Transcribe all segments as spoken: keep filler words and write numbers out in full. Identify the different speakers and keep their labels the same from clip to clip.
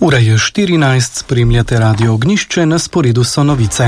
Speaker 1: Ura je štirinajst, spremljate Radio Ognjišče, na sporedu so novice.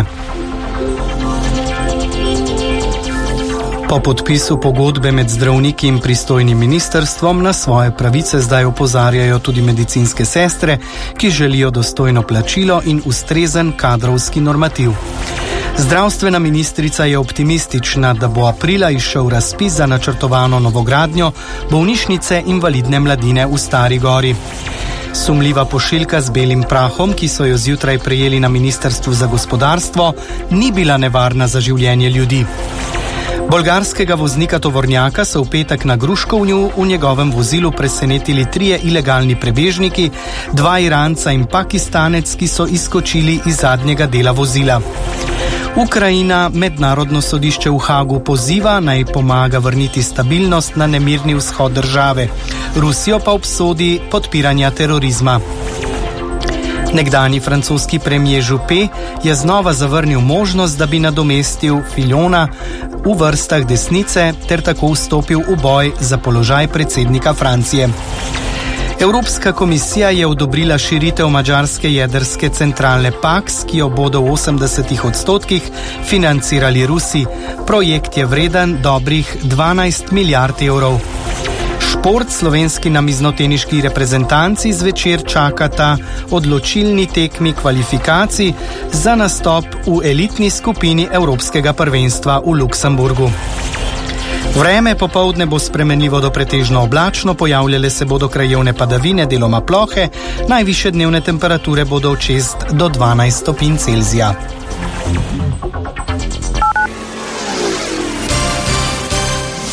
Speaker 1: Po podpisu pogodbe med zdravniki in pristojnim ministrstvom na svoje pravice zdaj opozarjajo tudi medicinske sestre, ki želijo dostojno plačilo in ustrezen kadrovski normativ. Zdravstvena ministrica je optimistična, da bo aprila izšel razpis za načrtovano novogradnjo bolnišnice invalidne mladine v Stari Gori. Sumljiva pošiljka z belim prahom, ki so jo zjutraj prejeli na Ministrstvu za gospodarstvo, ni bila nevarna za življenje ljudi. Bolgarskega voznika tovornjaka so v petek na Gruškovnju v njegovem vozilu presenetili trije ilegalni prebežniki, dva Iranca in Pakistanec, ki so izskočili iz zadnjega dela vozila. Ukrajina mednarodno sodišče v Hagu poziva, naj pomaga vrniti stabilnost na nemirni vzhod države. Rusijo pa obsodi podpiranja terorizma. Nekdanji francoski premier Juppé je znova zavrnil možnost, da bi nadomestil Fillona v vrstah desnice ter tako vstopil v boj za položaj predsednika Francije. Evropska komisija je odobrila širitev madžarske jedrske centralne Paks, ki jo bodo v osemdesetih odstotkih financirali Rusi. Projekt je vreden dobrih dvanajst milijard evrov. Šport, slovenski namiznoteniški reprezentanci zvečer čakata odločilni tekmi kvalifikacij za nastop v elitni skupini Evropskega prvenstva v Luksemburgu. Vreme popoldne bo spremenljivo do pretežno oblačno, pojavljale se bodo krajevne padavine, deloma plohe, najvišje dnevne temperature bodo od šest do dvanajst stopinj Celzija.